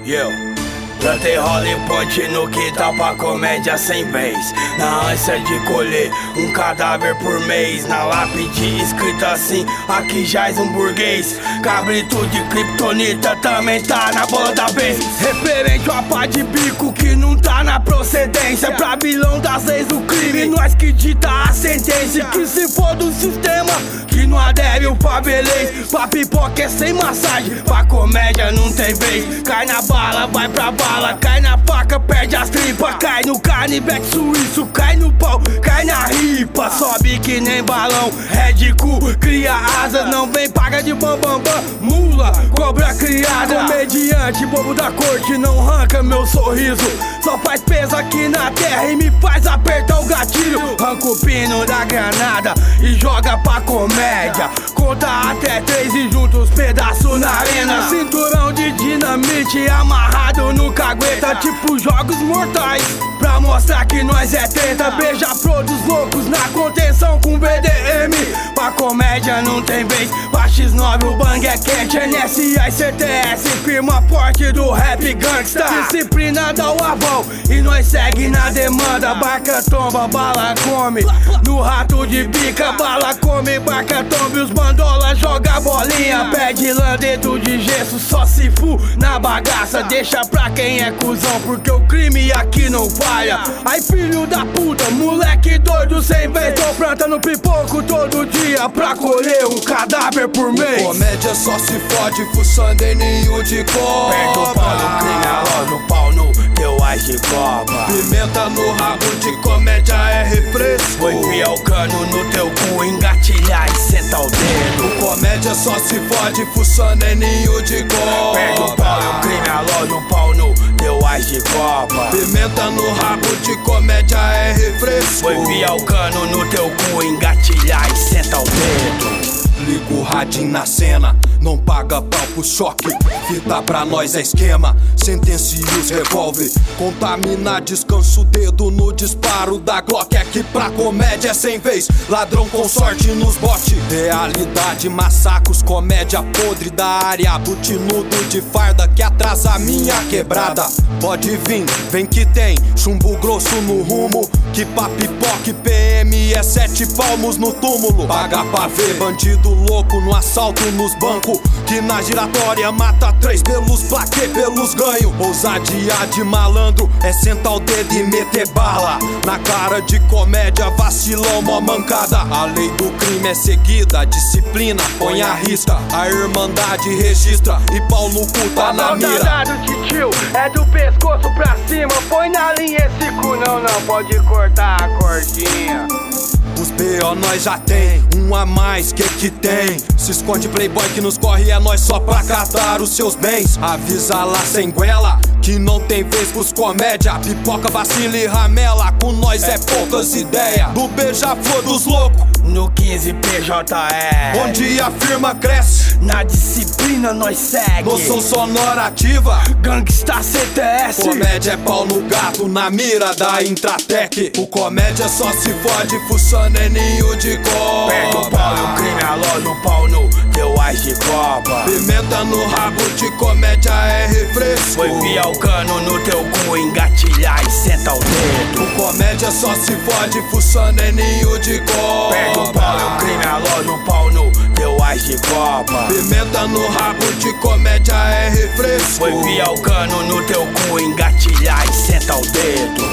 Plantei Holly Point no quintal pra comédia 100 vezes. Na ânsia de colher um cadáver por mês. Na lápide escrito assim, aqui jaz um burguês. Cabrito de kryptonita também tá na bola da vez. Referente a pá de bico que não tá na procedência. Pra vilão das leis do crime, nós que dita a sentença. Que se for do sistema, que não adere o fabelês. Pra pipoca é sem massagem, pra comédia não tem vez. Cai na bala, vai pra bala, cai na faca, perde as tripas. Cai no carnivex suíço, cai no pau, cai na ripa. Sobe que nem balão, Red Cool, cria asas. Não vem paga de bambambam, mula, cobra criada. Comediante, bobo da corte, não arranca meu sorriso. Só faz peso aqui na terra e me faz apertar o gatilho. Arranca o pino da granada e joga pra comédia. Conta até 3 e junta os pedaços na arena. Cinturão de dinamite amarrado no cagueta, tipo jogos mortais, pra mostrar que nós é treta. Beija-flor dos loucos na contenção com BDM. Pra comédia não tem vez, pra X9 o bang é quente. NSA e CTS, firma forte do rap gangsta. Disciplina dá o aval e nós segue na demanda. Barca tomba, bala come, no rato de bica. Bala come, barca tomba e os bandola joga bolinha. Pede lã dentro de gesso, só se fu na bagaça. Deixa pra quem é cuzão, porque o crime aqui não falha. Ai filho da puta, moleque doido sem vez. Tô plantando pipoco todo dia pra colher um cadáver por mês. Comédia só se fode, fuçando em ninho de cobra. Perde o pau no crime, alô no pau no teu ás de copa. Pimenta no rabo de comédia é refresco. Foi enfiar o cano no teu cu, engatilhar e sentar o dedo. Comédia só se fode, fuçando em ninho de cobra. Perde o pau no crime, alô no pau no teu ás de copa. Pimenta no rabo de comédia é refresco. Foi enfiar o cano no teu cu, engatilhar e sentar o dedo. Liga o radinho na cena, não paga pau pro choque. Fita pra nós é esquema, sentencia os revólver. Contamina, descansa o dedo no disparo da Glock. É que pra comédia é 100 vez, ladrão com sorte nos bote. Realidade, massacros, comédia podre da área. Butinudo de farda que atrasa a minha quebrada. Pode vir, vem que tem chumbo grosso no rumo. Que pra pipoca e PM é 7 palmos no túmulo. Paga pra ver bandido louco no assalto nos bancos. Que na giratória mata 3 pelos plaquê, pelos ganhos. Ousadia de malandro é sentar o dedo e meter bala na cara de comédia, vacilão, mó mancada. A lei do crime é seguida, a disciplina põe a risca. A irmandade registra e pau no cu tá na mira. Soldado de tio é do pescoço pra cima. Põe na linha esse cu, não pode cortar a cordinha. Os B.O. nós já tem, um a mais, que tem? Se esconde playboy que nos corre, é nós só pra catar os seus bens. Avisa lá sem goela, que não tem vez pros comédia. Pipoca, vacila e ramela, com nós é poucas ideias. Do beija-flor dos loucos, no 15 PJR, onde a firma cresce, na disciplina nós segue. Noção sonora ativa, Gangsta CTS. Comédia é pau no gato, na mira da Intratec. O comédia só se fode, fuçando em ninho de cobra. Perde o pau no crime, alô no pau no teu ás de copa. Pimenta no rabo de comédia é refresco. Foi enfiar o cano no teu cu, engatilhar e sentar o dedo. O comédia só se fode, fuçando em ninho de cobra. Perde o pau no crime, alô no pau no teu ás de copa. Pimenta no rabo de comédia é refresco. Foi enfiar o cano no teu cu, engatilhar e sentar o dedo.